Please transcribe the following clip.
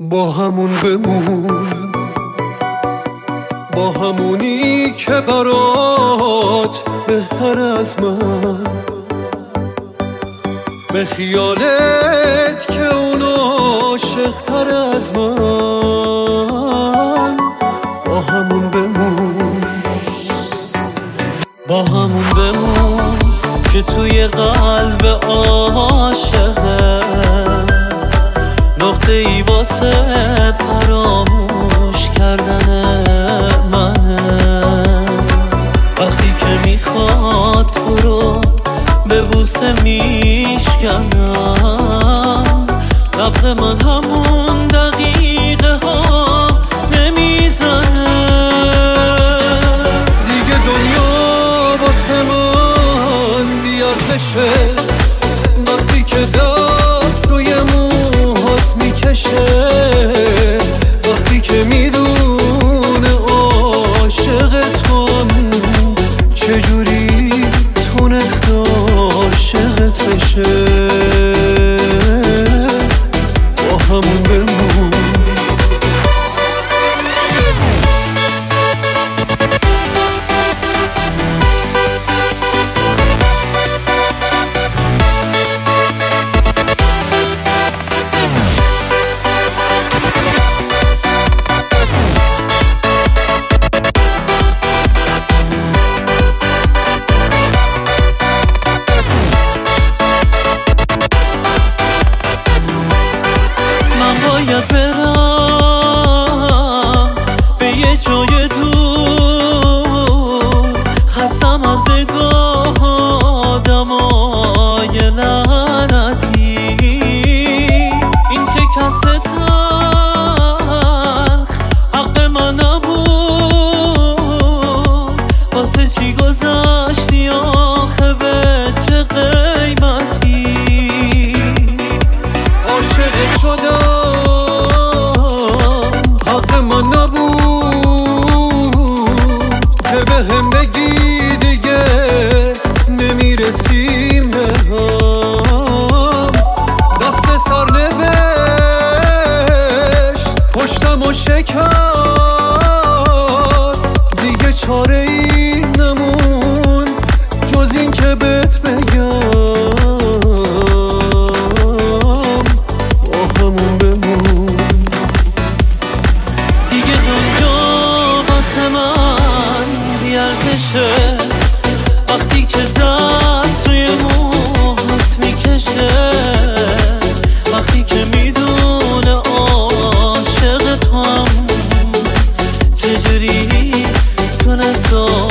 با همون بمون، با همونی که برات بهتر از من، به خیالت که اون عاشق‌تر از من. با همون بمون، با همون بمون که توی قلب عاشقه نقطه ای واسه فراموش کردن منه. وقتی که میخواد تو رو به بوسه میشکنم، نبض من همون دقیقه ها نمیزنه. دیگه دنیا واسه من بیارزشه وقتی که دست روی موهات میکشه، وقتی که میدونه عاشق توام، چجوری تونست عاشقت بشه. با همون بمون، باید برم به یه جای دور، خستم از نگاه آدمای لعنتی. این شکست تلخ حق من نبود، واسه چی گذشتی آخه به چه قیمتی. عاشقت شدم که به هم بگی دیگه نمیرسیم به هم. دست سرنوشت پشتم و شکست، دیگه چاره ای نمون جز این که بهت بگم. با همون بمون، دیگه دنیا واسه من بیارزشه وقتی که دست روی موهات میکشه، وقتی که میدونه عاشق توام، چجوری تونست